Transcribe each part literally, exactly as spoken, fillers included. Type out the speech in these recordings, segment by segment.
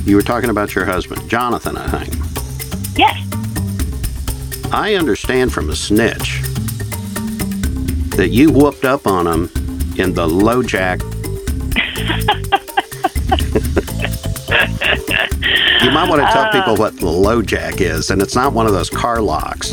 You were talking about your husband, Jonathan, I think. Yes. I understand from a snitch that you whooped up on him in the LoJack. You might want to tell uh, people what the LoJack is, and it's not one of those car locks.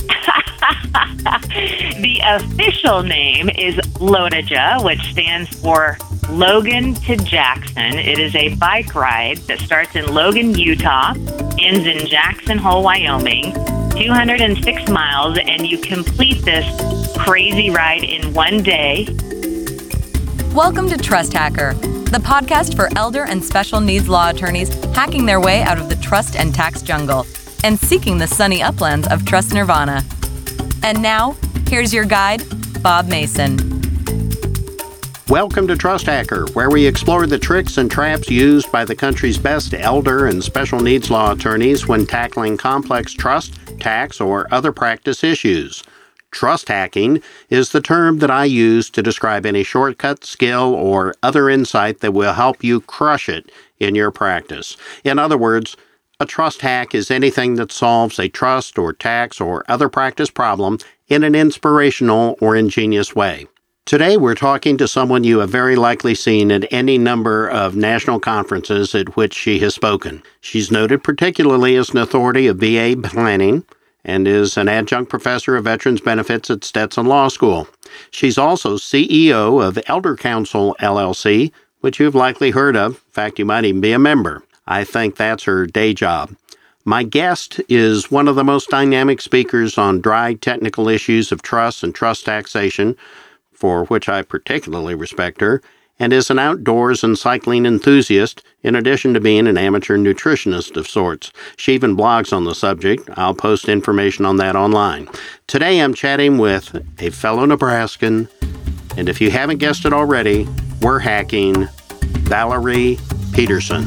The official name is LOTOJA, which stands for Logan to Jackson. It is a bike ride that starts in Logan, Utah, ends in Jackson Hole, Wyoming, two hundred six miles, and you complete this crazy ride in one day. Welcome to Trust Hacker, the podcast for elder and special needs law attorneys hacking their way out of the trust and tax jungle and seeking the sunny uplands of trust nirvana. And now, here's your guide, Bob Mason. Welcome to Trust Hacker, where we explore the tricks and traps used by the country's best elder and special needs law attorneys when tackling complex trust, tax, or other practice issues. Trust hacking is the term that I use to describe any shortcut, skill, or other insight that will help you crush it in your practice. In other words, a trust hack is anything that solves a trust or tax or other practice problem in an inspirational or ingenious way. Today, we're talking to someone you have very likely seen at any number of national conferences at which she has spoken. She's noted particularly as an authority of V A planning and is an adjunct professor of Veterans Benefits at Stetson Law School. She's also C E O of Elder Council, L L C, which you've likely heard of. In fact, you might even be a member. I think that's her day job. My guest is one of the most dynamic speakers on dry technical issues of trust and trust taxation, for which I particularly respect her, and is an outdoors and cycling enthusiast, in addition to being an amateur nutritionist of sorts. She even blogs on the subject. I'll post information on that online. Today I'm chatting with a fellow Nebraskan, and if you haven't guessed it already, we're hacking Valerie Peterson.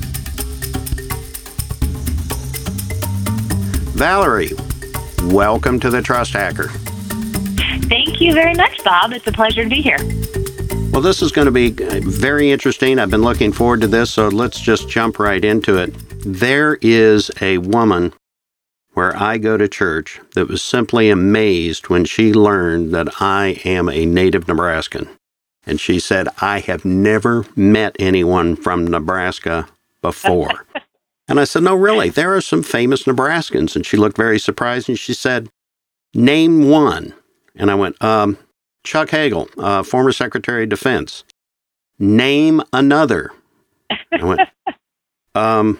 Valerie, welcome to the Trust Hacker. Thank you very much, Bob. It's a pleasure to be here. Well, this is going to be very interesting. I've been looking forward to this, so let's just jump right into it. There is a woman where I go to church that was simply amazed when she learned that I am a native Nebraskan. And she said, I have never met anyone from Nebraska before. And I said, no, really, there are some famous Nebraskans. And she looked very surprised, and she said, name one. And I went, um, Chuck Hagel, uh, former Secretary of Defense. Name another. I went, um,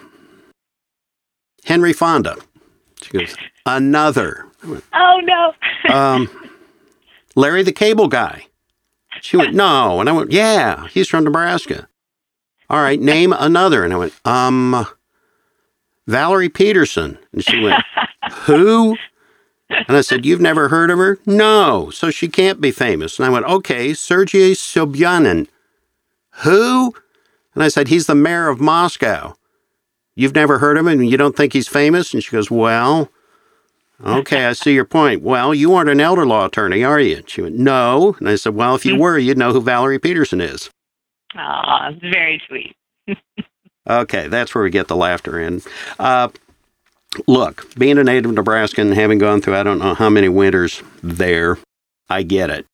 Henry Fonda. She goes, another. I went, oh, no. um, Larry the Cable Guy. She went, no. And I went, yeah, he's from Nebraska. All right, name another. And I went, um, Valerie Peterson. And she went, who? And I said, you've never heard of her? No, so she can't be famous. And I went, okay, Sergei Sobyanin. Who? And I said, he's the mayor of Moscow. You've never heard of him and you don't think he's famous? And she goes, well, okay, I see your point. Well, you aren't an elder law attorney, are you? And she went, no. And I said, well, if you were, you'd know who Valerie Peterson is. Oh, very sweet. Okay, that's where we get the laughter in. Uh, Look, being a native Nebraskan, having gone through I don't know how many winters there, I get it.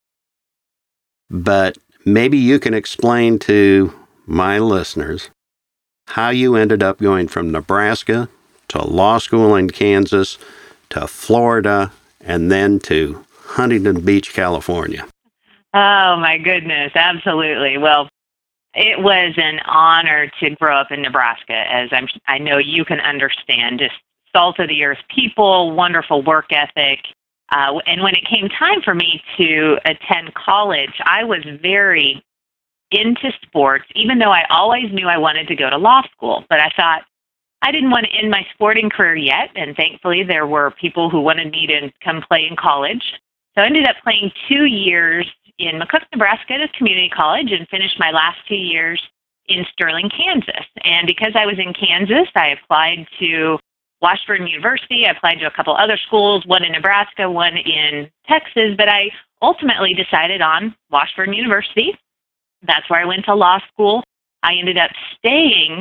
But maybe you can explain to my listeners how you ended up going from Nebraska to law school in Kansas to Florida and then to Huntington Beach, California. Oh, my goodness. Absolutely. Well, it was an honor to grow up in Nebraska, as I'm, I know you can understand. Just salt of the earth people, wonderful work ethic. Uh, and when it came time for me to attend college, I was very into sports, even though I always knew I wanted to go to law school. But I thought I didn't want to end my sporting career yet. And thankfully, there were people who wanted me to come play in college. So I ended up playing two years in McCook, Nebraska at a community college and finished my last two years in Sterling, Kansas. And because I was in Kansas, I applied to Washburn University. I applied to a couple other schools, one in Nebraska, one in Texas, but I ultimately decided on Washburn University. That's where I went to law school. I ended up staying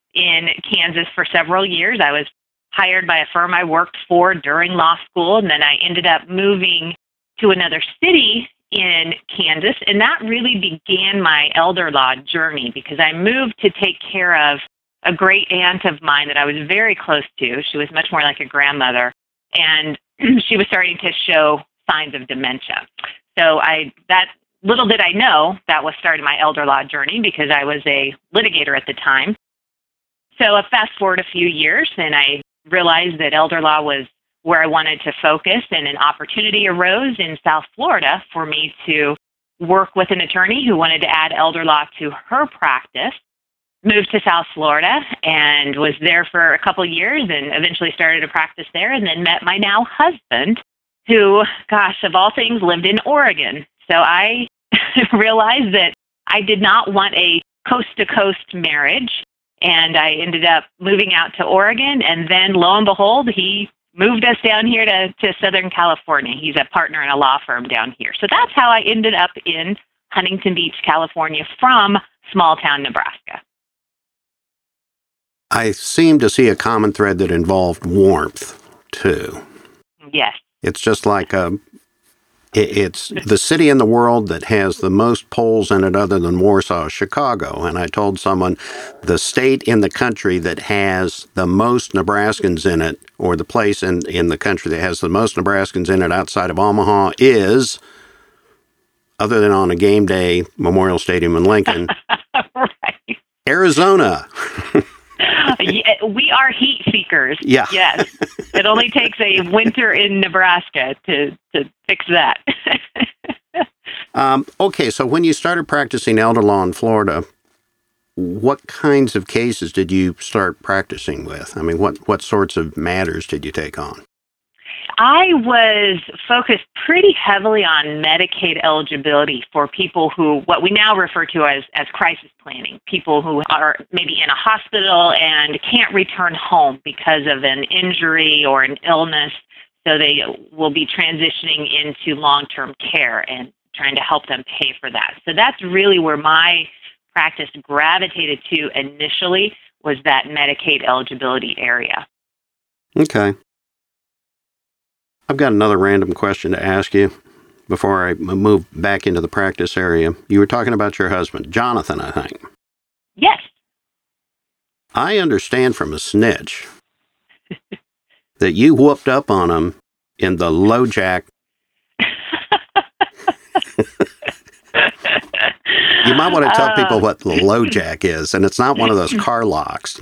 in Kansas for several years. I was hired by a firm I worked for during law school, and then I ended up moving to another city in Kansas, and that really began my elder law journey because I moved to take care of a great aunt of mine that I was very close to. She was much more like a grandmother, and she was starting to show signs of dementia. So I that little did I know that was starting my elder law journey because I was a litigator at the time. So I fast forward a few years, and I realized that elder law was where I wanted to focus, and an opportunity arose in South Florida for me to work with an attorney who wanted to add elder law to her practice. Moved to South Florida and was there for a couple of years and eventually started a practice there, and then met my now husband who, gosh, of all things, lived in Oregon. So I realized that I did not want a coast-to-coast marriage, and I ended up moving out to Oregon, and then lo and behold, he moved us down here to, to Southern California. He's a partner in a law firm down here. So that's how I ended up in Huntington Beach, California from small town Nebraska. I seem to see a common thread that involved warmth, too. Yes. It's just like a, it, it's the city in the world that has the most polls in it other than Warsaw, Chicago. And I told someone the state in the country that has the most Nebraskans in it, or the place in, in the country that has the most Nebraskans in it outside of Omaha is, other than on a game day, Memorial Stadium in Lincoln, right. Arizona. Yeah, we are heat seekers. Yeah. Yes. It only takes a winter in Nebraska to, to fix that. um, okay, so when you started practicing elder law in Florida, what kinds of cases did you start practicing with? I mean, what, what sorts of matters did you take on? I was focused pretty heavily on Medicaid eligibility for people who, what we now refer to as, as crisis planning, people who are maybe in a hospital and can't return home because of an injury or an illness. So they will be transitioning into long-term care and trying to help them pay for that. So that's really where my practice gravitated to initially, was that Medicaid eligibility area. Okay. I've got another random question to ask you before I move back into the practice area. You were talking about your husband, Jonathan, I think. Yes. I understand from a snitch that you whooped up on him in the LoJack. You might want to tell uh, people what the LoJack is, and it's not one of those car locks.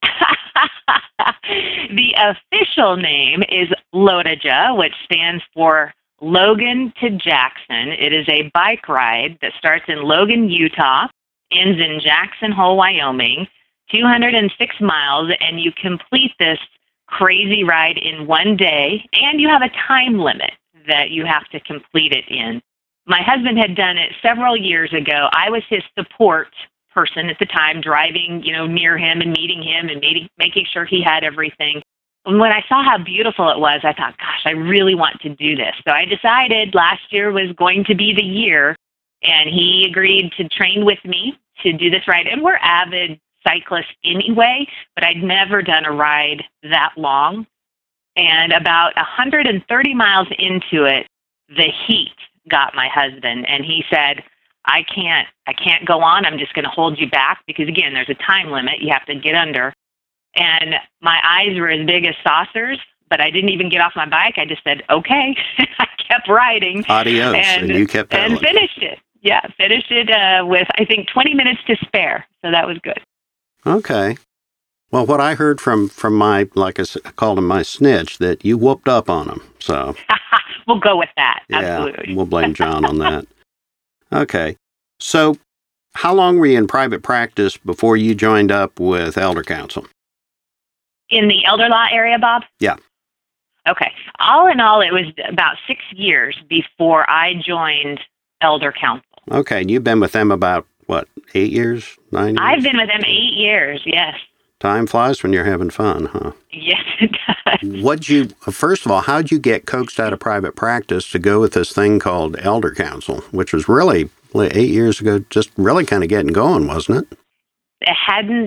The official name is LOTAJA, which stands for Logan to Jackson. It is a bike ride that starts in Logan, Utah, ends in Jackson Hole, Wyoming, two hundred six miles, and you complete this crazy ride in one day, and you have a time limit that you have to complete it in. My husband had done it several years ago. I was his support person at the time, driving, you know, near him and meeting him and meeting, making sure he had everything. And when I saw how beautiful it was, I thought, gosh, I really want to do this. So I decided last year was going to be the year, and he agreed to train with me to do this ride. And we're avid cyclists anyway, but I'd never done a ride that long. And about one hundred thirty miles into it, the heat got my husband, and he said, I can't, I can't go on. I'm just going to hold you back because, again, there's a time limit. You have to get under. And my eyes were as big as saucers, but I didn't even get off my bike. I just said, okay. I kept riding. Adios, and, and you kept pedaling. And finished it. Yeah, finished it uh, with, I think, twenty minutes to spare. So that was good. Okay. Well, what I heard from, from my, like I called him my snitch, that you whooped up on him. So we'll go with that. Yeah, absolutely. We'll blame John on that. Okay. So how long were you in private practice before you joined up with Elder Counsel? In the elder law area, Bob? Yeah. Okay. All in all, it was about six years before I joined Elder Counsel. Okay. And you've been with them about, what, eight years, nine years? I've been with them eight years, yes. Time flies when you're having fun, huh? Yes, it does. What'd you, first of all, how'd you get coaxed out of private practice to go with this thing called Elder Counsel, which was really, eight years ago, just really kind of getting going, wasn't it? It hadn't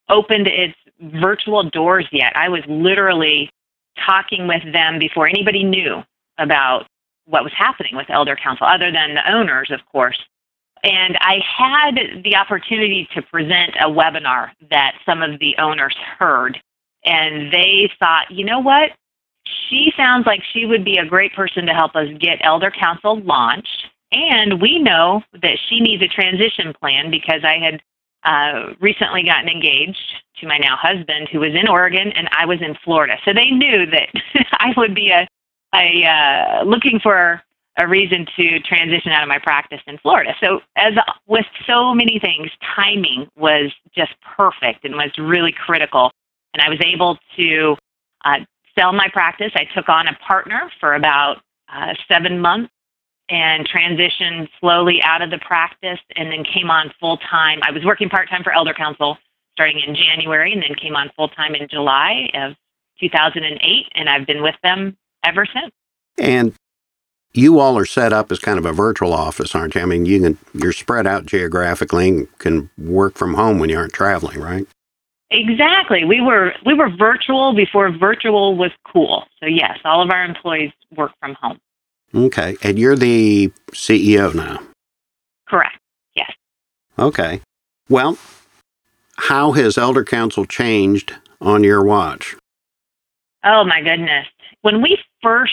opened its virtual doors yet. I was literally talking with them before anybody knew about what was happening with Elder Council, other than the owners, of course. And I had the opportunity to present a webinar that some of the owners heard, and they thought, you know what? She sounds like she would be a great person to help us get Elder Council launched, and we know that she needs a transition plan because I had uh, recently gotten engaged to my now husband, who was in Oregon, and I was in Florida. So they knew that I would be a, a uh, looking for a reason to transition out of my practice in Florida. So as with so many things, timing was just perfect and was really critical. And I was able to uh, sell my practice. I took on a partner for about uh, seven months and transitioned slowly out of the practice, and then came on full-time. I was working part-time for Elder Council starting in January, and then came on full-time in July of two thousand eight, and I've been with them ever since. And you all are set up as kind of a virtual office, aren't you? I mean, you can, you're spread out geographically and can work from home when you aren't traveling, right? Exactly. We were we were virtual before virtual was cool. So yes, all of our employees work from home. Okay. And you're the C E O now? Correct. Yes. Okay. Well, how has Elder Council changed on your watch? Oh, my goodness. When we first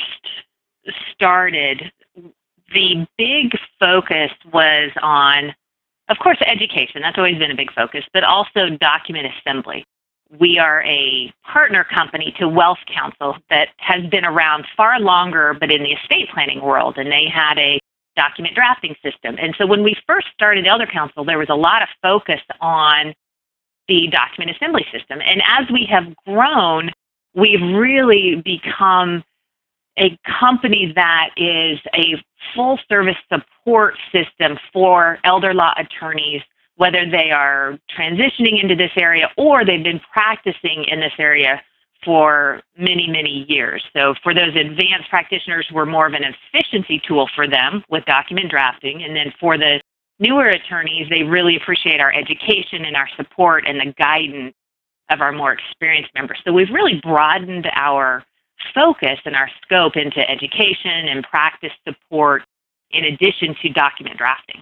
started, the big focus was on, of course, education. That's always been a big focus, but also document assembly. We are a partner company to Wealth Council that has been around far longer, but in the estate planning world, and they had a document drafting system. And so when we first started Elder Council, there was a lot of focus on the document assembly system. And as we have grown, we've really become a company that is a full-service support system for elder law attorneys, whether they are transitioning into this area or they've been practicing in this area for many, many years. So for those advanced practitioners, we're more of an efficiency tool for them with document drafting. And then for the newer attorneys, they really appreciate our education and our support and the guidance of our more experienced members. So we've really broadened our focus and our scope into education and practice support in addition to document drafting.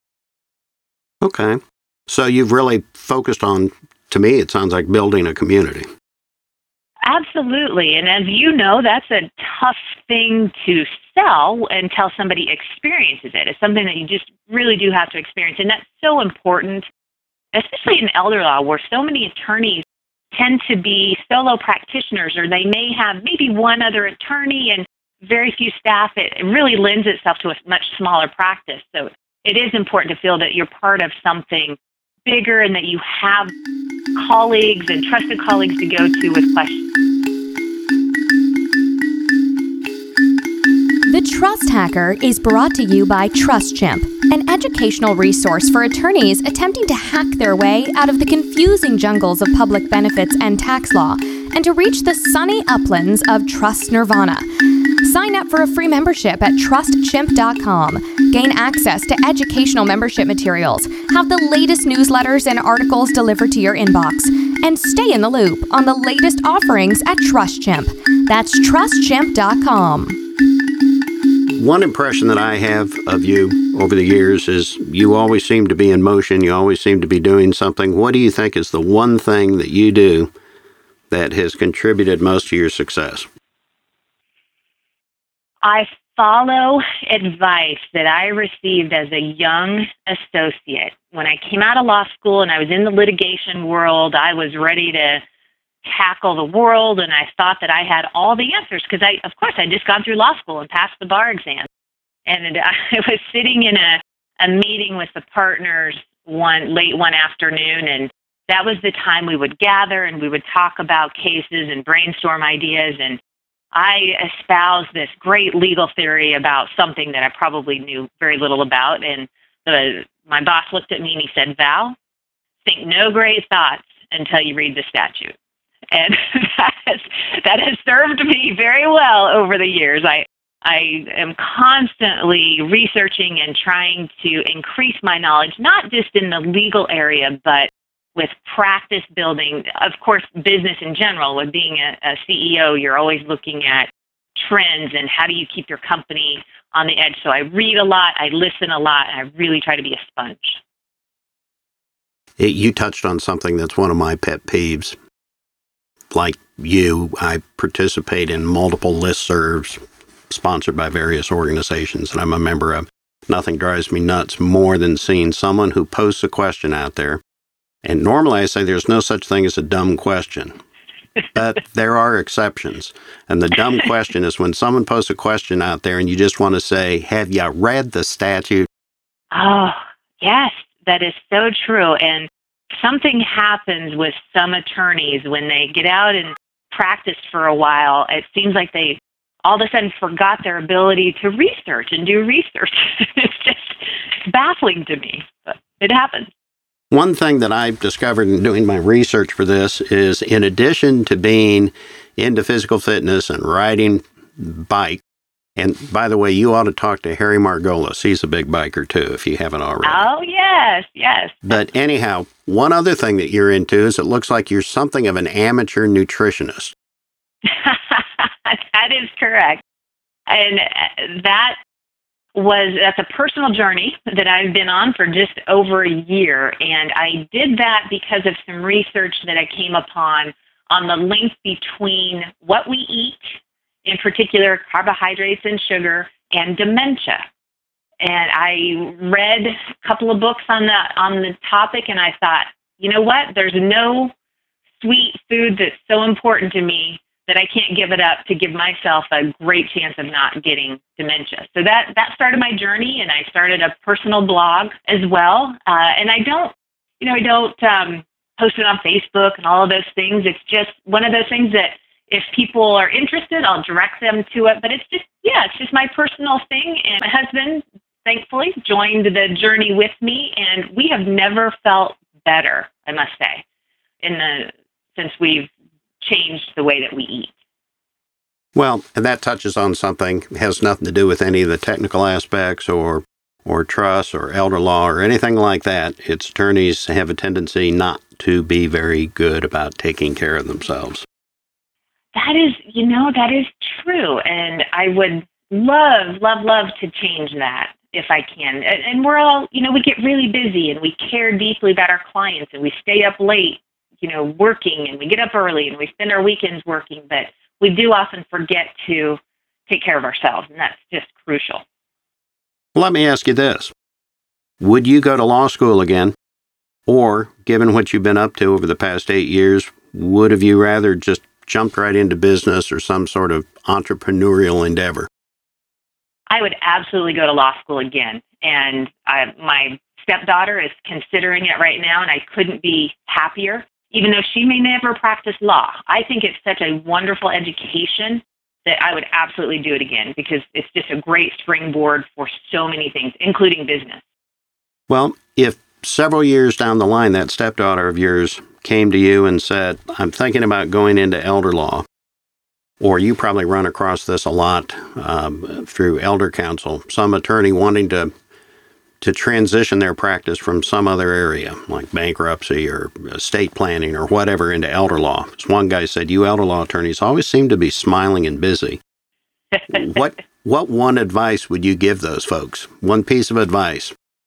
Okay. So you've really focused on, to me, it sounds like building a community. Absolutely. And as you know, that's a tough thing to sell until somebody experiences it. It's something that you just really do have to experience. And that's so important, especially in elder law, where so many attorneys tend to be solo practitioners, or they may have maybe one other attorney and very few staff. It, it really lends itself to a much smaller practice. So it is important to feel that you're part of something bigger and that you have colleagues and trusted colleagues to go to with questions. The Trust Hacker is brought to you by TrustChimp, an educational resource for attorneys attempting to hack their way out of the confusing jungles of public benefits and tax law and to reach the sunny uplands of Trust Nirvana. Sign up for a free membership at trust chimp dot com. Gain access to educational membership materials, have the latest newsletters and articles delivered to your inbox, and stay in the loop on the latest offerings at TrustChimp. That's trust chimp dot com. One impression that I have of you over the years is you always seem to be in motion. You always seem to be doing something. What do you think is the one thing that you do that has contributed most to your success? I follow advice that I received as a young associate. When I came out of law school and I was in the litigation world, I was ready to tackle the world, and I thought that I had all the answers because, I, of course, I'd just gone through law school and passed the bar exam. And I was sitting in a, a meeting with the partners one late one afternoon, and that was the time we would gather and we would talk about cases and brainstorm ideas. And I espoused this great legal theory about something that I probably knew very little about. And the, my boss looked at me and he said, "Val, think no great thoughts until you read the statute." And that has, that has served me very well over the years. I I am constantly researching and trying to increase my knowledge, not just in the legal area, but with practice building. Of course, business in general, with being a, a C E O, you're always looking at trends and how do you keep your company on the edge. So I read a lot, I listen a lot, and I really try to be a sponge. It, you touched on something that's one of my pet peeves. Like you, I participate in multiple listservs sponsored by various organizations, and I'm a member of. Nothing drives me nuts more than seeing someone who posts a question out there. And normally I say there's no such thing as a dumb question. But there are exceptions. And the dumb question is when someone posts a question out there and you just want to say, have you read the statute? Oh, yes, that is so true. And something happens with some attorneys when they get out and practice for a while. It seems like they all of a sudden forgot their ability to research and do research. It's just baffling to me, but it happens. One thing that I've discovered in doing my research for this is in addition to being into physical fitness and riding bike, and by the way, you ought to talk to Harry Margolis. He's a big biker too, if you haven't already. Oh, yes, yes. But anyhow, one other thing that you're into is it looks like you're something of an amateur nutritionist. That is correct. And that was, that's a personal journey that I've been on for just over a year. And I did that because of some research that I came upon on the link between what we eat, in particular carbohydrates and sugar, and dementia. And I read a couple of books on the, on the topic, and I thought, you know what, there's no sweet food that's so important to me that I can't give it up to give myself a great chance of not getting dementia. So that, that started my journey, and I started a personal blog as well. Uh, and I don't, you know, I don't um, post it on Facebook and all of those things. It's just one of those things that if people are interested, I'll direct them to it. But it's just, yeah, it's just my personal thing. And my husband, thankfully, joined the journey with me, and we have never felt better, I must say, in the since we've changed the way that we eat. Well, and that touches on something, has nothing to do with any of the technical aspects or or trust or elder law or anything like that. It's attorneys have a tendency not to be very good about taking care of themselves. That is, you know, that is true. And I would love, love, love to change that if I can. And, and we're all, you know, we get really busy and we care deeply about our clients and we stay up late, you know, working, and we get up early and we spend our weekends working, but we do often forget to take care of ourselves, and that's just crucial. Let me ask you this. Would you go to law school again? Or, given what you've been up to over the past eight years, would have you rather just jumped right into business or some sort of entrepreneurial endeavor? I would absolutely go to law school again. And I, my stepdaughter is considering it right now, and I couldn't be happier. Even though she may never practice law, I think it's such a wonderful education that I would absolutely do it again because it's just a great springboard for so many things, including business. Well, if several years down the line that stepdaughter of yours came to you and said, I'm thinking about going into elder law, or you probably run across this a lot um, through elder counsel, some attorney wanting to to transition their practice from some other area, like bankruptcy or estate planning or whatever, into elder law. As one guy said, you elder law attorneys always seem to be smiling and busy. What what one advice would you give those folks? One piece of advice.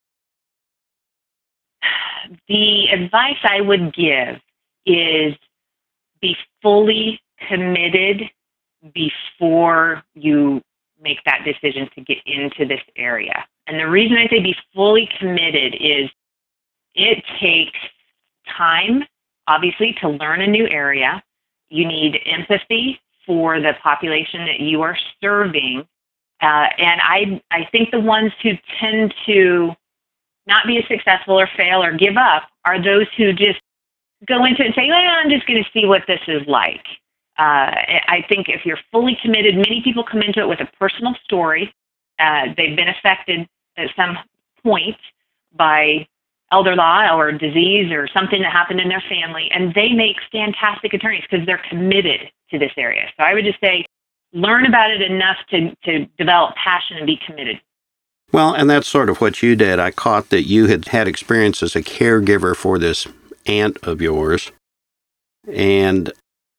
The advice I would give is be fully committed before you make that decision to get into this area. And the reason I say be fully committed is it takes time, obviously, to learn a new area. You need empathy for the population that you are serving. Uh, and I, I think the ones who tend to not be as successful or fail or give up are those who just go into it and say, well, I'm just going to see what this is like. Uh, I think if you're fully committed, many people come into it with a personal story. Uh, they've been affected at some point by elder law or disease or something that happened in their family, and they make fantastic attorneys because they're committed to this area. So I would just say, learn about it enough to, to develop passion and be committed. Well, and that's sort of what you did. I caught that you had had experience as a caregiver for this aunt of yours, and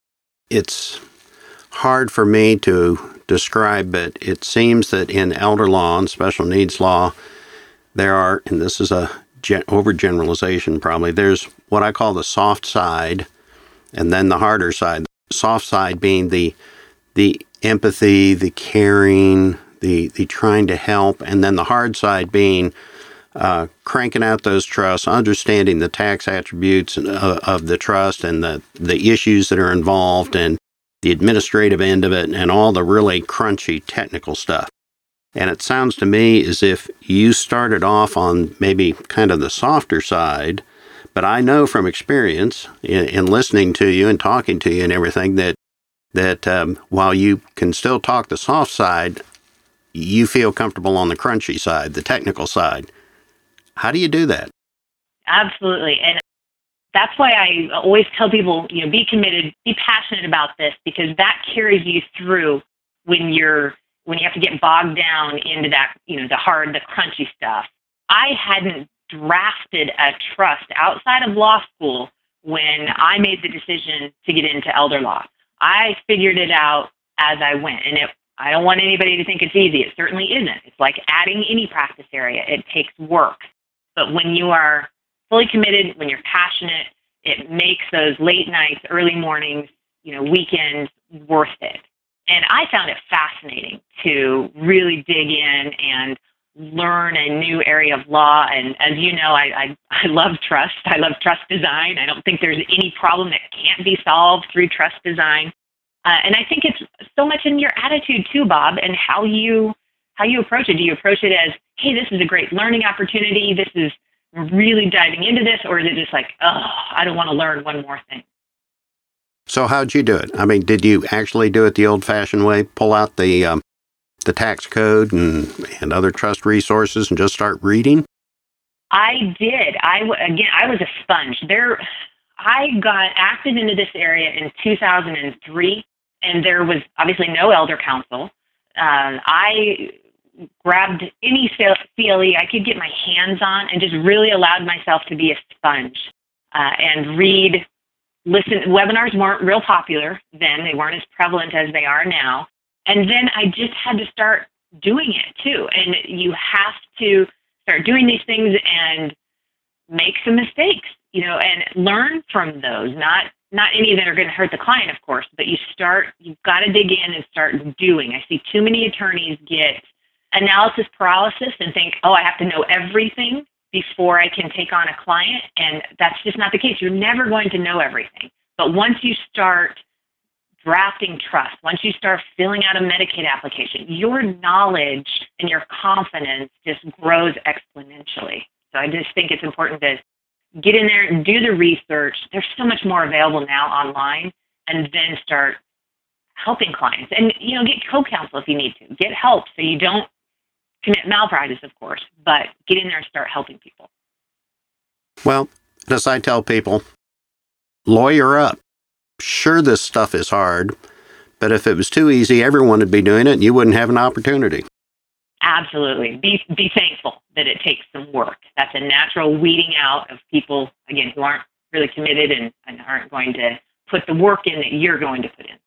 it's hard for me to describe, but it seems that in elder law and special needs law, there are, and this is a gen- overgeneralization probably, there's what I call the soft side and then the harder side. The soft side being the the empathy, the caring, the, the trying to help, and then the hard side being uh, cranking out those trusts, understanding the tax attributes of, of the trust and the, the issues that are involved and the administrative end of it and all the really crunchy technical stuff. And it sounds to me as if you started off on maybe kind of the softer side, but I know from experience in, in listening to you and talking to you and everything that that um, while you can still talk the soft side, you feel comfortable on the crunchy side, the technical side. How do you do that? Absolutely. And that's why I always tell people, you know, be committed, be passionate about this, because that carries you through when you're, when you have to get bogged down into that, you know, the hard, the crunchy stuff. I hadn't drafted a trust outside of law school when I made the decision to get into elder law. I figured it out as I went. And it, I don't want anybody to think it's easy. It certainly isn't. It's like adding any practice area. It takes work. But when you are fully committed, when you're passionate, it makes those late nights, early mornings, you know, weekends worth it. And I found it fascinating to really dig in and learn a new area of law. And as you know, I, I, I love trust. I love trust design. I don't think there's any problem that can't be solved through trust design. Uh, and I think it's so much in your attitude too, Bob, and how you how you approach it. Do you approach it as, hey, this is a great learning opportunity, this is really diving into this, or is it just like, oh, I don't want to learn one more thing? So how'd you do it? I mean, did you actually do it the old-fashioned way, pull out the um, the tax code and, and other trust resources and just start reading? I did. I, again, I was a sponge. There, I got active into this area in two thousand three, and there was obviously no elder council. Um, I grabbed any C L E I could get my hands on and just really allowed myself to be a sponge uh, and read, listen. Webinars weren't real popular then. They weren't as prevalent as they are now. And then I just had to start doing it too. And you have to start doing these things and make some mistakes, you know, and learn from those. Not not any that are going to hurt the client, of course, but you start, you've got to dig in and start doing. I see too many attorneys get analysis paralysis and think, oh, I have to know everything before I can take on a client. And that's just not the case. You're never going to know everything. But once you start drafting trust, once you start filling out a Medicaid application, your knowledge and your confidence just grows exponentially. So I just think it's important to get in there and do the research. There's so much more available now online, and then start helping clients. And, you know, get co-counsel if you need to. Get help so you don't commit malpractice, of course, but get in there and start helping people. Well, as I tell people, lawyer up. Sure, this stuff is hard, but if it was too easy, everyone would be doing it and you wouldn't have an opportunity. Absolutely. Be be thankful that it takes some work. That's a natural weeding out of people, again, who aren't really committed and, and aren't going to put the work in that you're going to put in.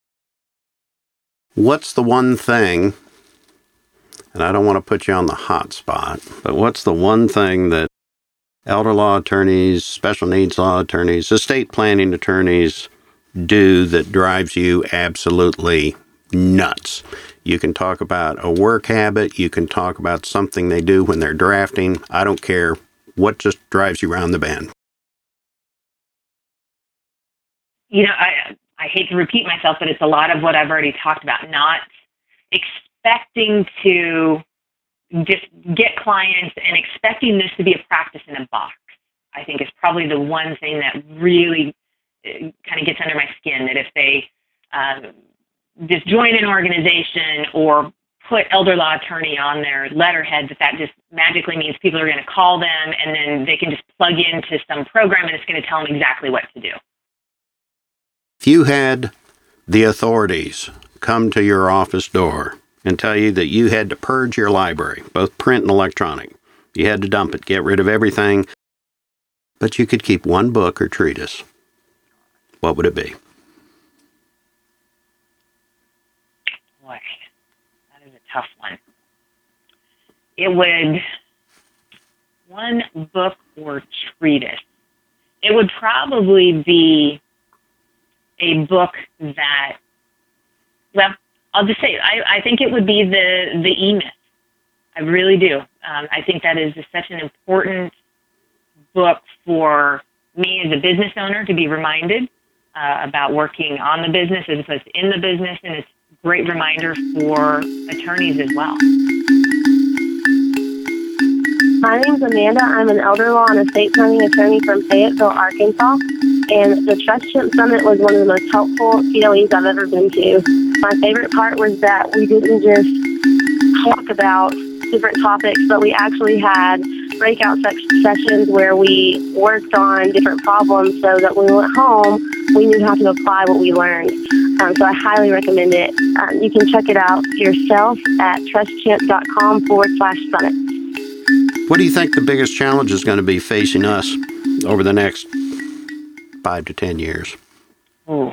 What's the one thing, and I don't want to put you on the hot spot, but what's the one thing that elder law attorneys, special needs law attorneys, estate planning attorneys do that drives you absolutely nuts? You can talk about a work habit. You can talk about something they do when they're drafting. I don't care. What just drives you around the bend? You know, I I hate to repeat myself, but it's a lot of what I've already talked about. Not expecting to just get clients and expecting this to be a practice in a box, I think is probably the one thing that really kind of gets under my skin, that if they um, just join an organization or put elder law attorney on their letterhead, that that just magically means people are going to call them and then they can just plug into some program and it's going to tell them exactly what to do. If you had the authorities come to your office door and tell you that you had to purge your library, both print and electronic, you had to dump it, get rid of everything but you could keep one book or treatise, what would it be? Boy, that is a tough one. It would, one book or treatise, it would probably be a book that, well, I'll just say, I, I think it would be the, the E-Myth. I really do. Um, I think that is such an important book for me as a business owner to be reminded uh, about working on the business as opposed to in the business, and it's a great reminder for attorneys as well. My name's Amanda. I'm an elder law and estate planning attorney from Fayetteville, Arkansas, and the Trust Champ Summit was one of the most helpful C L Es I've ever been to. My favorite part was that we didn't just talk about different topics, but we actually had breakout sessions where we worked on different problems so that when we went home, we knew how to apply what we learned. Um, so I highly recommend it. Um, you can check it out yourself at trustchamp.com forward slash summit. What do you think the biggest challenge is going to be facing us over the next five to ten years? Ooh.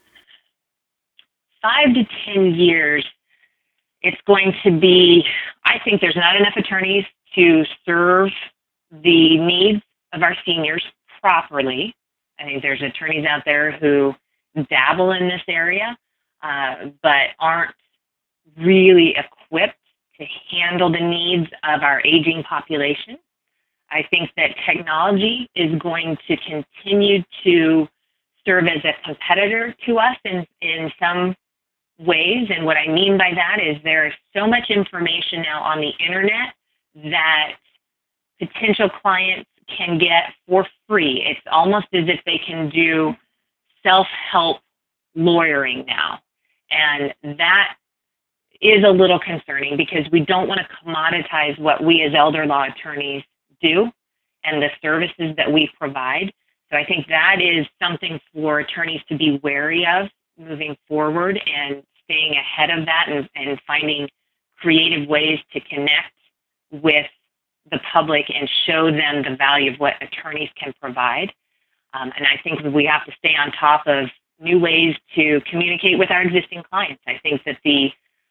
Five to ten years, it's going to be, I think there's not enough attorneys to serve the needs of our seniors properly. I think there's attorneys out there who dabble in this area, uh, but aren't really equipped to handle the needs of our aging population. I think that technology is going to continue to serve as a competitor to us in, in some ways. And what I mean by that is there is so much information now on the internet that potential clients can get for free. It's almost as if they can do self-help lawyering now. And that is a little concerning because we don't want to commoditize what we as elder law attorneys do and the services that we provide. So I think that is something for attorneys to be wary of moving forward and staying ahead of that and, and finding creative ways to connect with the public and show them the value of what attorneys can provide. Um, and I think we have to stay on top of new ways to communicate with our existing clients. I think that the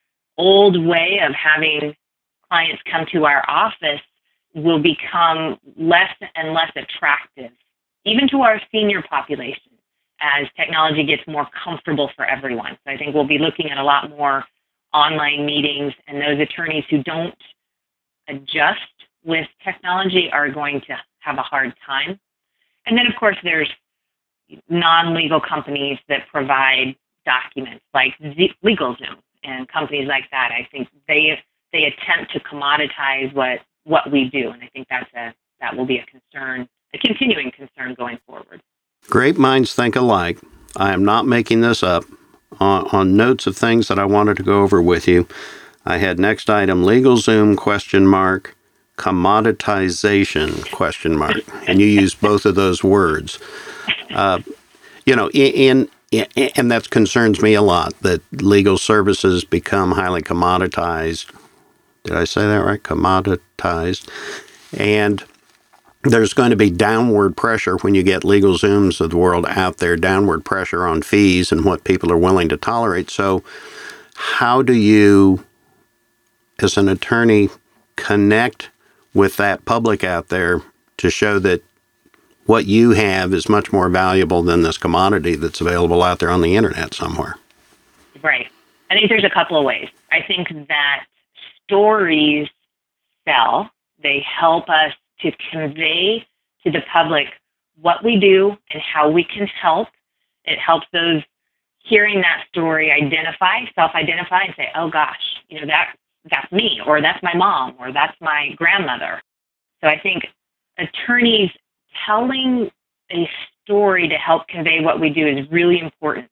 old way of having clients come to our office will become less and less attractive, even to our senior population, as technology gets more comfortable for everyone. So I think we'll be looking at a lot more online meetings, and those attorneys who don't adjust with technology are going to have a hard time. And then, of course, there's non-legal companies that provide documents like Z- LegalZoom and companies like that. I think they they attempt to commoditize what, what we do, and I think that's a that will be a concern, a continuing concern going forward. Great minds think alike. I am not making this up. On, on notes of things that I wanted to go over with you, I had next item, LegalZoom, question mark, commoditization, question mark. And you used both of those words. Uh, you know, in, in and that concerns me a lot, that legal services become highly commoditized. Did I say that right? Commoditized. And there's going to be downward pressure when you get LegalZooms of the world out there, downward pressure on fees and what people are willing to tolerate. So how do you, as an attorney, connect with that public out there to show that what you have is much more valuable than this commodity that's available out there on the internet somewhere? Right. I think there's a couple of ways. I think that stories sell. They help us to convey to the public what we do and how we can help. It helps those hearing that story identify, self-identify, and say, oh gosh, you know, that that's me, or that's my mom, or that's my grandmother. So I think attorneys telling a story to help convey what we do is really important,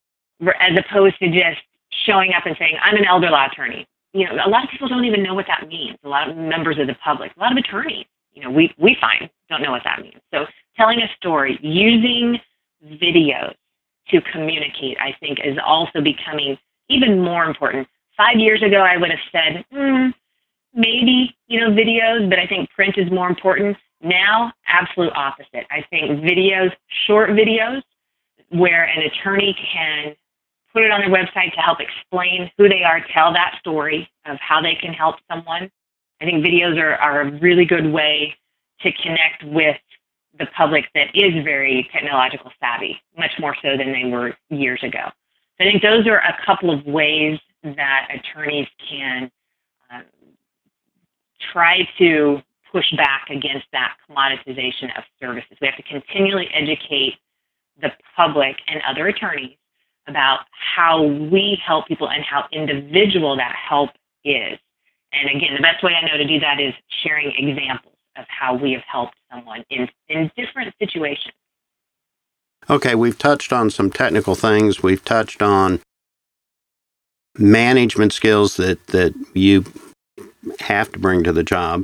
as opposed to just showing up and saying, I'm an elder law attorney. You know, a lot of people don't even know what that means. A lot of members of the public, a lot of attorneys, you know, we, we find don't know what that means. So telling a story, using videos to communicate, I think is also becoming even more important. Five years ago, I would have said, mm, maybe, you know, videos, but I think print is more important. Now, absolute opposite. I think videos, short videos, where an attorney can put it on their website to help explain who they are, tell that story of how they can help someone. I think videos are, are a really good way to connect with the public that is very technological savvy, much more so than they were years ago. So I think those are a couple of ways that attorneys can um, try to push back against that commoditization of services. We have to continually educate the public and other attorneys about how we help people and how individual that help is. And again, the best way I know to do that is sharing examples of how we have helped someone in, in different situations. Okay, we've touched on some technical things. We've touched on management skills that, that you have to bring to the job.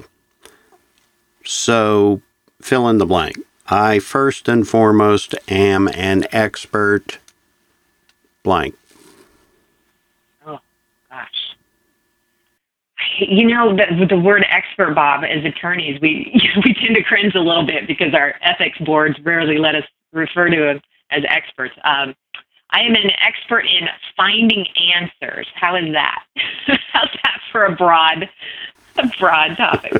So fill in the blank. I first and foremost am an expert blank. Oh, gosh. You know, the, the word expert, Bob, as attorneys, we we tend to cringe a little bit because our ethics boards rarely let us refer to them as experts. Um, I am an expert in finding answers. How is that? How's that for a broad, a broad topic?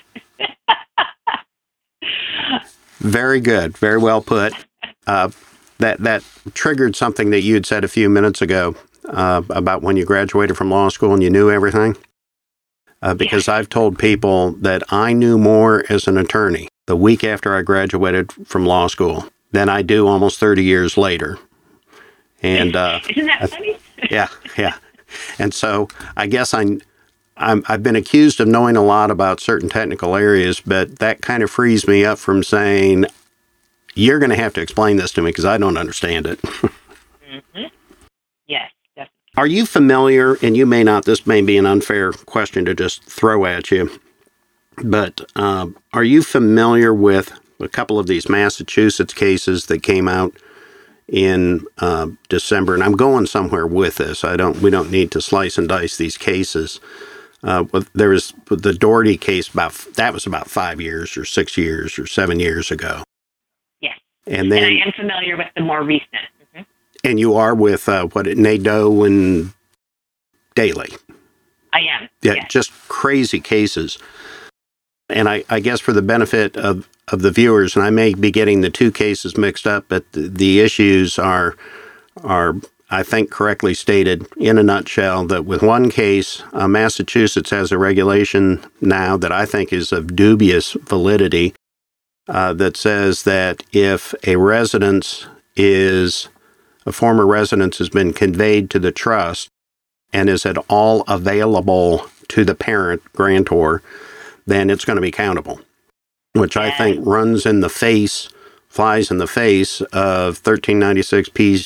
Very good. Very well put. Uh, that that triggered something that you had said a few minutes ago uh, about when you graduated from law school and you knew everything. Uh, because yeah. I've told people that I knew more as an attorney the week after I graduated from law school than I do almost thirty years later. And uh, isn't that funny? yeah, yeah. And so I guess I. I'm, I've been accused of knowing a lot about certain technical areas, but that kind of frees me up from saying, you're going to have to explain this to me because I don't understand it. Mm-hmm. Yes, definitely. Are you familiar, and you may not, this may be an unfair question to just throw at you, but uh, are you familiar with a couple of these Massachusetts cases that came out in uh, December? And I'm going somewhere with this. I don't. We don't need to slice and dice these cases. Uh, there was the Doherty case, about that was about five years or six years or seven years ago. Yes. And then and I am familiar with the more recent. Mm-hmm. And you are with, uh, what, Nadeau and Daley. I am. Yeah, yes. Just crazy cases. And I, I guess for the benefit of, of the viewers, and I may be getting the two cases mixed up, but the, the issues are are I think correctly stated in a nutshell that with one case, uh, Massachusetts has a regulation now that I think is of dubious validity uh, that says that if a residence is, a former residence has been conveyed to the trust and is at all available to the parent grantor, then it's going to be countable, which I think runs in the face, flies in the face of thirteen ninety-six P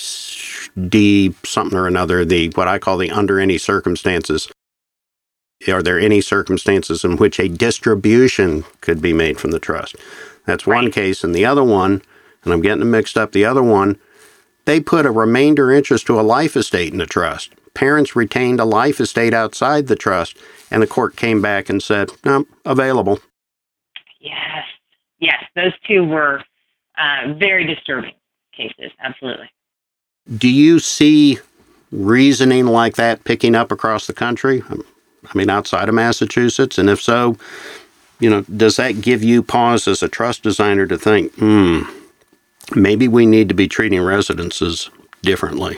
D something or another, the what I call the under any circumstances. Are there any circumstances in which a distribution could be made from the trust? That's one right. case. And the other one, and I'm getting them mixed up, the other one, they put a remainder interest to a life estate in the trust. Parents retained a life estate outside the trust, and the court came back and said, no, available. Yes. Yes, those two were uh, very disturbing cases, absolutely. Do you see reasoning like that picking up across the country? I mean, outside of Massachusetts? And if so, you know, does that give you pause as a trust designer to think, hmm, maybe we need to be treating residences differently?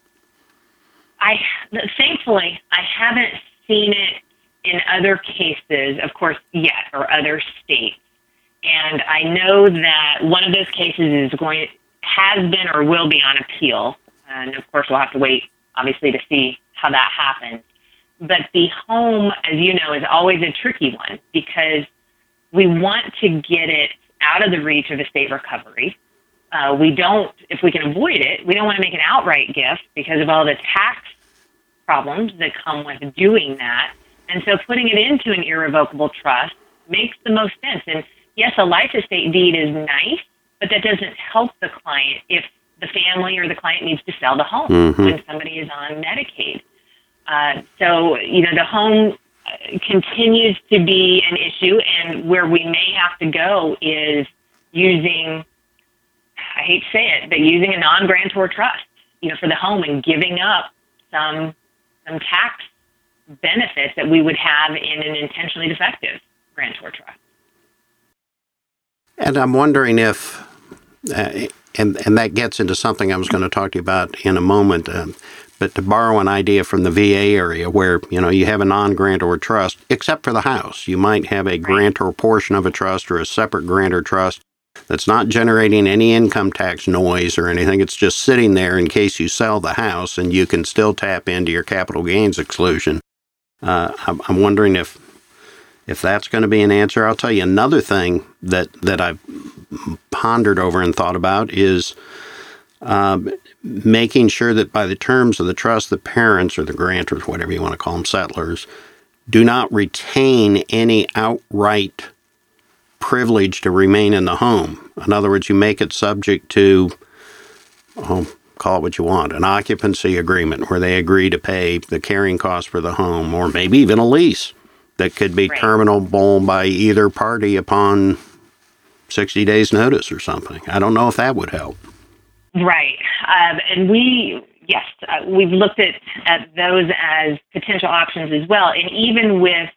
I, thankfully, I haven't seen it in other cases, of course, yet, or other states. And I know that one of those cases is going has been or will be on appeal. And of course, we'll have to wait, obviously, to see how that happens. But the home, as you know, is always a tricky one because we want to get it out of the reach of estate recovery. Uh, we don't, if we can avoid it, we don't want to make an outright gift because of all the tax problems that come with doing that. And so putting it into an irrevocable trust makes the most sense. And yes, a life estate deed is nice, but that doesn't help the client if the family or the client needs to sell the home mm-hmm. when somebody is on Medicaid. Uh, so, you know, the home continues to be an issue, and where we may have to go is using, I hate to say it, but using a non-grantor trust, you know, for the home and giving up some some tax benefits that we would have in an intentionally defective grantor trust. And I'm wondering if, uh, and and that gets into something I was going to talk to you about in a moment. Uh, But to borrow an idea from the V A area where, you know, you have a non-grantor trust, except for the house. You might have a grantor portion of a trust or a separate grantor trust that's not generating any income tax noise or anything. It's just sitting there in case you sell the house and you can still tap into your capital gains exclusion. Uh, I'm, I'm wondering if if that's going to be an answer. I'll tell you another thing that, that I've pondered over and thought about is um, making sure that by the terms of the trust, the parents or the grantors, whatever you want to call them, settlers, do not retain any outright privilege to remain in the home. In other words, you make it subject to, oh, call it what you want, an occupancy agreement where they agree to pay the carrying costs for the home, or maybe even a lease that could be right. terminable by either party upon sixty days notice or something. I don't know if that would help. Right. Um, and we, yes, uh, we've looked at, at those as potential options as well. And even with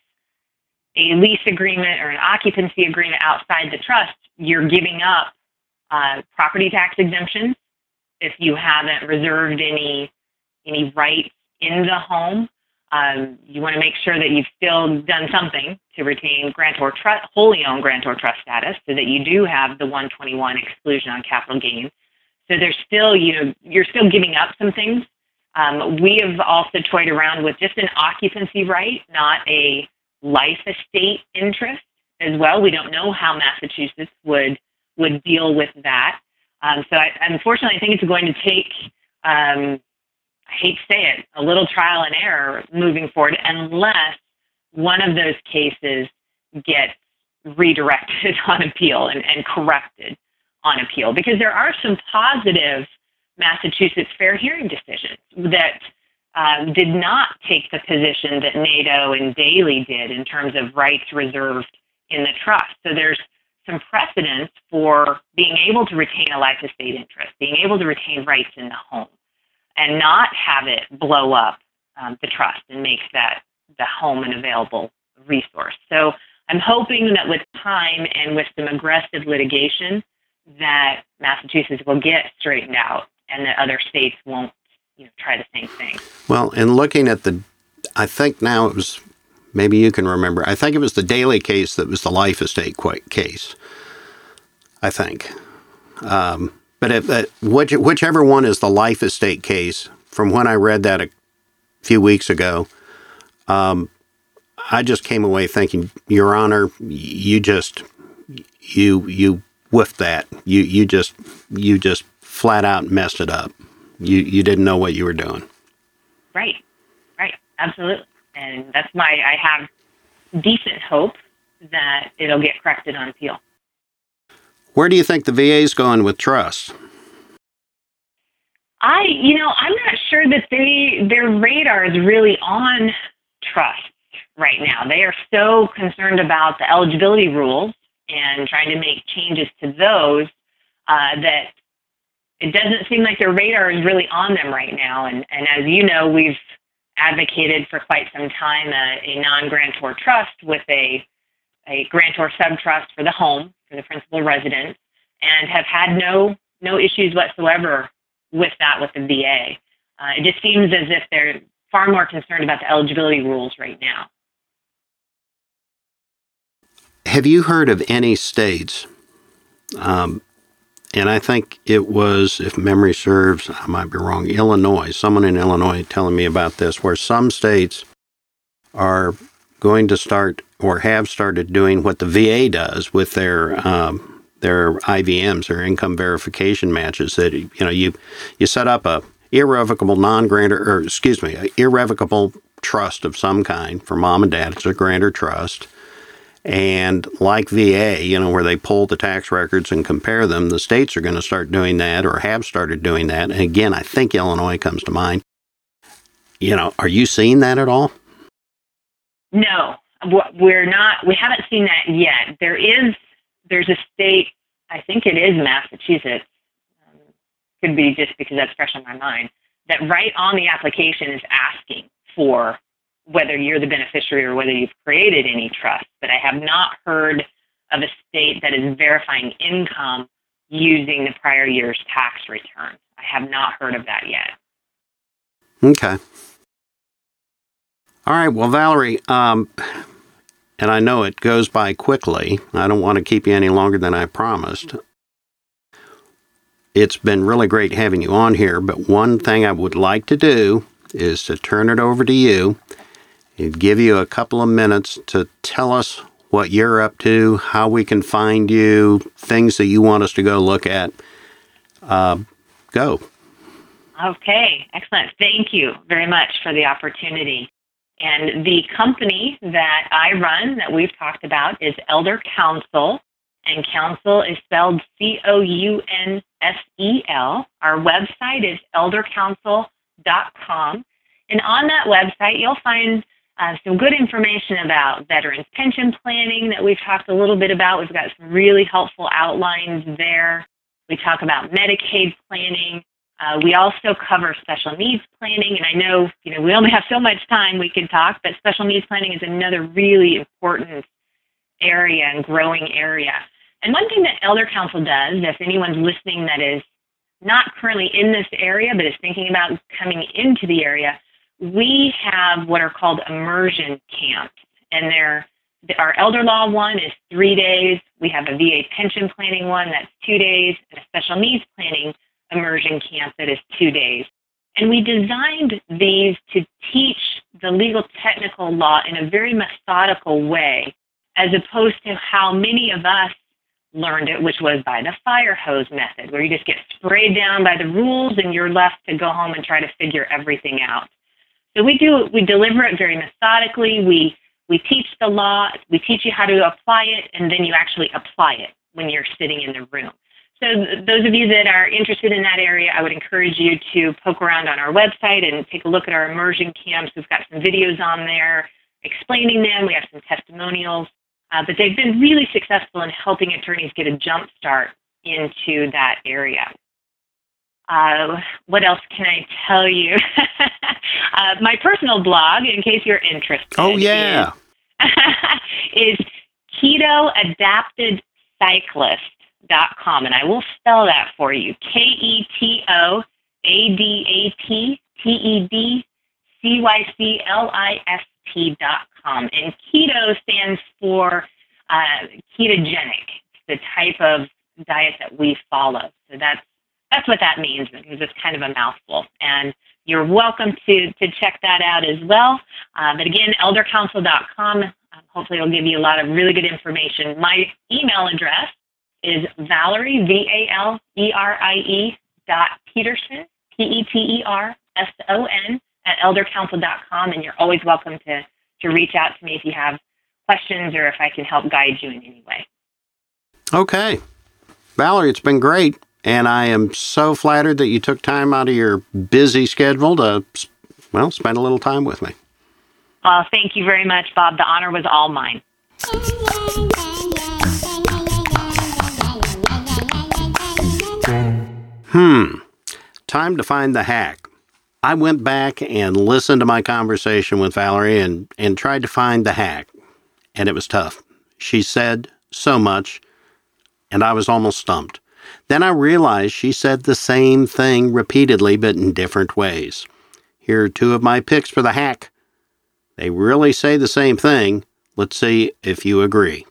a lease agreement or an occupancy agreement outside the trust, you're giving up uh, property tax exemptions if you haven't reserved any any rights in the home. Um, you want to make sure that you've still done something to retain grantor trust, wholly owned grantor trust status, so that you do have the one twenty-one exclusion on capital gains. So there's still, you know, you're still giving up some things. Um, we have also toyed around with just an occupancy right, not a life estate interest as well. We don't know how Massachusetts would would deal with that. Um, so I, unfortunately, I think it's going to take, um, I hate to say it, a little trial and error moving forward, unless one of those cases gets redirected on appeal and, and corrected on appeal, because there are some positive Massachusetts fair hearing decisions that um, did not take the position that Nadeau and Daley did in terms of rights reserved in the trust. So there's some precedence for being able to retain a life estate interest, being able to retain rights in the home, and not have it blow up um, the trust and make that the home an available resource. So I'm hoping that with time and with some aggressive litigation, that Massachusetts will get straightened out and that other states won't, you know, try the same thing. Well, in looking at the, I think now it was, maybe you can remember, I think it was the Daley case that was the life estate case, I think. Um, but if, uh, which, whichever one is the life estate case, from when I read that a few weeks ago, um, I just came away thinking, Your Honor, you just, you, you, with that, you you just you just flat out messed it up. You you didn't know what you were doing. Right, right, absolutely, and that's why I have decent hope that it'll get corrected on appeal. Where do you think the V A's going with trust? I, you know, I'm not sure that they their radar is really on trust right now. They are so concerned about the eligibility rules and trying to make changes to those, uh, that it doesn't seem like their radar is really on them right now. And, and as you know, we've advocated for quite some time a, a non-grantor trust with a, a grantor subtrust for the home, for the principal residence, and have had no no issues whatsoever with that with the V A. Uh, it just seems as if they're far more concerned about the eligibility rules right now. Have you heard of any states, um, and I think it was, if memory serves, I might be wrong, Illinois, someone in Illinois telling me about this, where some states are going to start or have started doing what the V A does with their um, their I V Ms, their income verification matches, that, you know, you, you set up a irrevocable non-grantor, or excuse me, an irrevocable trust of some kind for mom and dad. It's a grantor trust. And like V A, you know, where they pull the tax records and compare them, the states are going to start doing that or have started doing that. And again, I think Illinois comes to mind. You know, are you seeing that at all? No, we're not, we haven't seen that yet. There is, there's a state, I think it is Massachusetts, um, could be just because that's fresh on my mind, that right on the application is asking for whether you're the beneficiary or whether you've created any trust. But I have not heard of a state that is verifying income using the prior year's tax return. I have not heard of that yet. Okay. All right. Well, Valerie, um, and I know it goes by quickly. I don't want to keep you any longer than I promised. It's been really great having you on here, but one thing I would like to do is to turn it over to you and give you a couple of minutes to tell us what you're up to, how we can find you, things that you want us to go look at. Uh, go. Okay, excellent. Thank you very much for the opportunity. And the company that I run, that we've talked about, is Elder Counsel, and Counsel is spelled C O U N S E L. Our website is elder counsel dot com, and on that website you'll find Uh, some good information about veterans pension planning that we've talked a little bit about. We've got some really helpful outlines there. We talk about Medicaid planning. Uh, we also cover special needs planning. And I know, you know, we only have so much time we can talk, but special needs planning is another really important area and growing area. And one thing that Elder Counsel does, if anyone's listening that is not currently in this area but is thinking about coming into the area, we have what are called immersion camps, and they're, our elder law one is three days. We have a V A pension planning one that's two days, and a special needs planning immersion camp that is two days. And we designed these to teach the legal technical law in a very methodical way, as opposed to how many of us learned it, which was by the fire hose method, where you just get sprayed down by the rules and you're left to go home and try to figure everything out. So we do, we deliver it very methodically. We we teach the law, we teach you how to apply it, and then you actually apply it when you're sitting in the room. So th- those of you that are interested in that area, I would encourage you to poke around on our website and take a look at our immersion camps. We've got some videos on there explaining them. We have some testimonials, uh, but they've been really successful in helping attorneys get a jump start into that area. Uh, what else can I tell you? uh, my personal blog, in case you're interested. Oh, yeah. Is, is keto adapted cyclist dot com, and I will spell that for you. K E T O A D A T T E D C Y C L I S T dot com. And keto stands for uh, ketogenic, the type of diet that we follow. So that's That's what that means, because it's kind of a mouthful. And you're welcome to, to check that out as well. Uh, but again, elder counsel dot com. Um, hopefully it'll give you a lot of really good information. My email address is Valerie, V A L E R I E dot Peterson, P E T E R S O N, at elder counsel dot com. And you're always welcome to, to reach out to me if you have questions or if I can help guide you in any way. Okay. Valerie, it's been great. And I am so flattered that you took time out of your busy schedule to, well, spend a little time with me. Well, thank you very much, Bob. The honor was all mine. Hmm. Time to find the hack. I went back and listened to my conversation with Valerie and, and tried to find the hack. And it was tough. She said so much, and I was almost stumped. Then I realized she said the same thing repeatedly, but in different ways. Here are two of my picks for the hack. They really say the same thing. Let's see if you agree.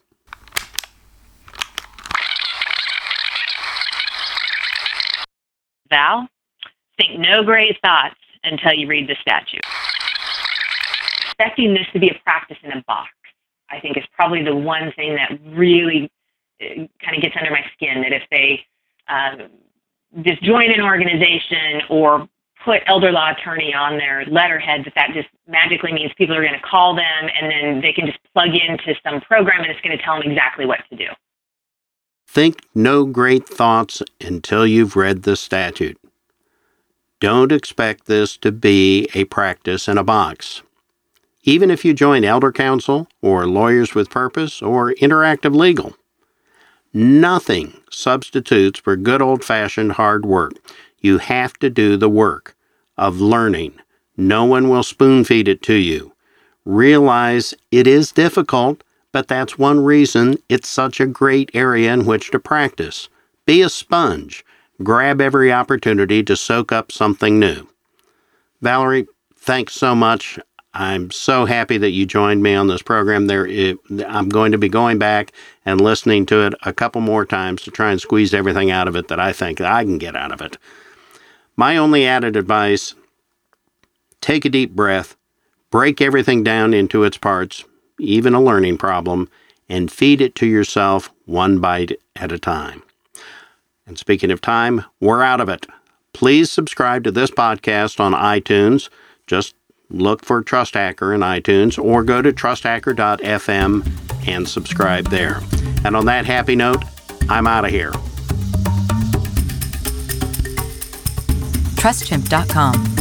Val, think no great thoughts until you read the statute. Expecting this to be a practice in a box, I think, is probably the one thing that really uh, kind of gets under my skin, that if they um, just join an organization or put elder law attorney on their letterhead, that that just magically means people are going to call them and then they can just plug into some program and it's going to tell them exactly what to do. Think no great thoughts until you've read the statute. Don't expect this to be a practice in a box. even if you join Elder Council or Lawyers with Purpose or Interactive Legal. Nothing substitutes for good old-fashioned hard work. You have to do the work of learning. No one will spoon-feed it to you. Realize it is difficult, but that's one reason it's such a great area in which to practice. Be a sponge. Grab every opportunity to soak up something new. Valerie, thanks so much. I'm so happy that you joined me on this program. There, it, I'm going to be going back and listening to it a couple more times to try and squeeze everything out of it that I think that I can get out of it. My only added advice, take a deep breath, break everything down into its parts, even a learning problem, and feed it to yourself one bite at a time. And speaking of time, we're out of it. Please subscribe to this podcast on iTunes. Just look for Trust Hacker in iTunes or go to trust hacker dot f m and subscribe there. And on that happy note, I'm out of here. trust chimp dot com